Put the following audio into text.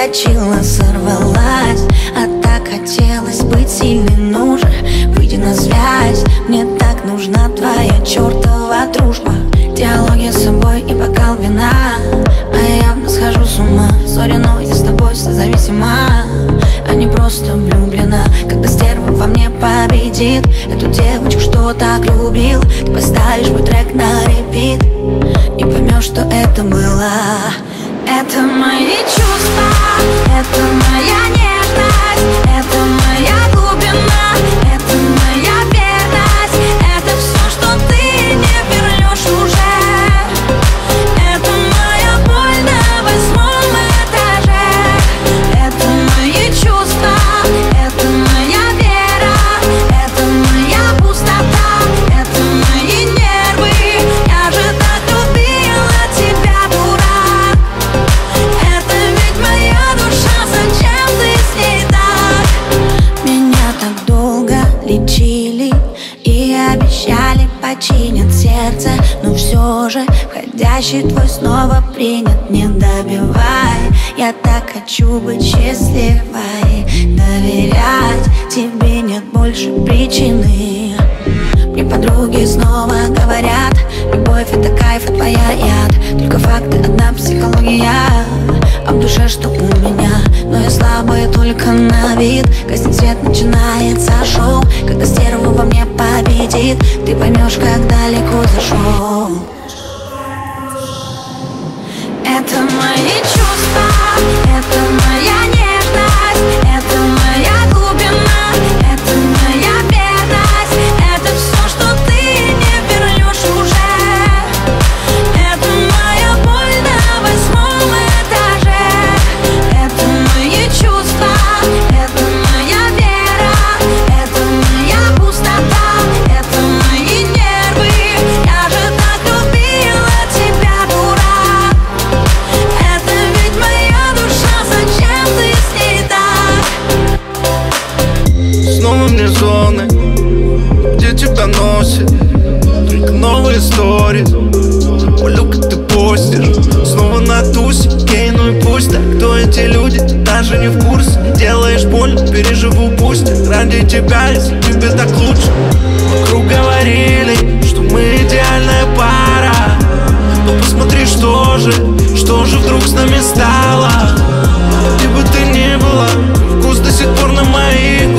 подскочила, сорвалась. А так хотелось быть сильной, ну же, выйди на связь. Мне так нужна твоя чертова дружба. Диалоги с собой и бокал вина, а я явно схожу с ума. Сори, но я с тобой созависима, а не просто влюблена. Когда стерва во мне победит эту девочку, что так любил, ты поставишь мой трек на репит и поймешь, что это было. Это мои чувства, это моя нежность, это моя глубина, это моя верность. Это все, что ты не вернешь уже. Это моя боль на 8-м этаже. Это мои чувства, это моя вера, это моя пустота, это мои нервы. Я же так любила тебя, дурак. Это ведь моя душа, зачем ты с ней так? Меня так долго лечили и обещали починят сердце, но все же входящий твой снова принят. Не добивай, я так хочу быть счастливой. Доверять тебе нет больше причины. Мне подруги снова говорят: любовь это кайф, а твоя яд. Только факты, одна психология, а в душе что у меня. Но я слабая только на вид. Гаснет свет, начинается шоу. Когда стерва во мне победит, ты поймешь, как далеко зашел. Это мои чувства, это моя нежность, это моя глубина, это моя верность. Это все, что ты не вернешь уже. Это моя боль на 8-м этаже. Это мои чувства, это моя вера, это моя пустота, это мои нервы. Я же так любила тебя, дурак. Это ведь моя душа, зачем ты с ней так? Снова мне зоны, где тебя носит только новые сторис. Полюка ты постишь, снова на тусе. Окей, ну и пусть так. Кто эти люди, ты даже не в курсе. Делаешь больно, переживу пусть. Ради тебя, если тебе так лучше. Вокруг говорили, что мы идеальная пара. Но посмотри, что же вдруг с нами стало. Где бы ты ни была, вкус до сих пор на моих